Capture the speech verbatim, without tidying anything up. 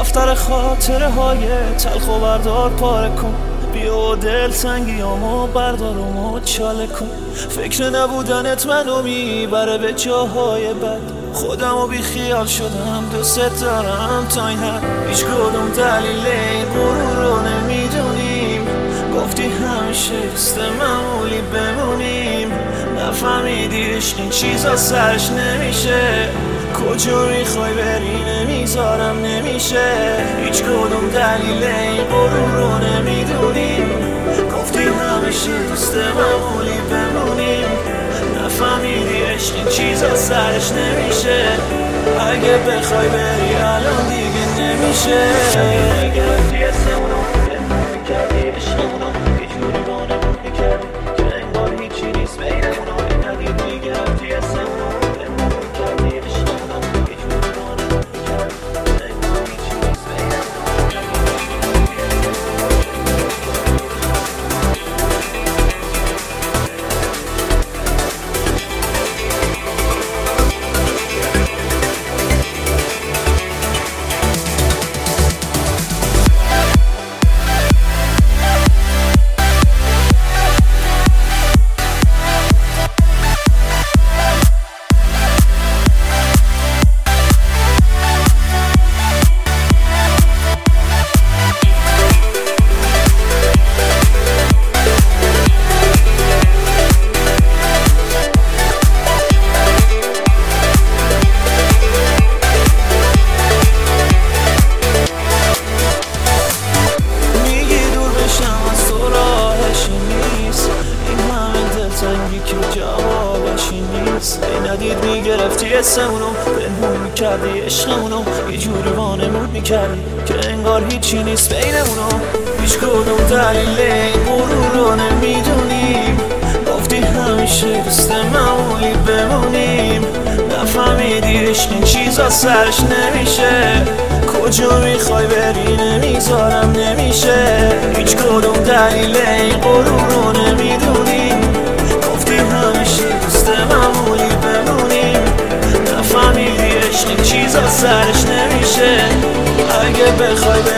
دفتر خاطره های تلخ و بردار پاره کن، بیا دل تنگیامو بردار و مچاله کن. فکر نبودنت منو میبره به جاهای بد، خودم و بی خیال شدم دوست دارم تا این حد. هیچ کدوم دلیل این غرور رو نمیدونیم، گفتی همیشه است معمولی بمونیم. نفهمیدی عشق این چیزا سرش نمیشه، کجا میخوای بری نمیذارم نمیشه. هیچ کدوم دلیل این غرور رو نمیدونیم، گفتی همیشه دوست معمولی بمونیم. نفهمیدی عشق این چیزا سرش نمیشه، اگه بخوای بری الان دیگه نمیشه. گرفتی اسمونو بمون کردی عشقمونو، یه جوری بانمون میکردی که انگار هیچی نیست بینمونو. ندیدی گرفتی اسمونو بمون کردی عشقمونو، یه جوری بانمون میکردی که انگار هیچی نیست ندید میگرفتی اسمونو بنمون میکردی عشقمونو، یه جوری وانمون میکردی که انگار هیچی نیست بینمونو. هیچ کدوم دلیل این غرور رو نمیدونیم، گفتی همیشه دوست معمولی بمونیم. نفهمیدی عشق این چیزا سرش نمیشه، کجا میخوای بری نمیذارم نمیشه. هیچ کدوم دلیل این غرور رو نمیدونیم، گفتی همیشه دوست معمولی بمونیم. نفهمیدی عشق این چیزا سرش نمیشه، اگه بخوای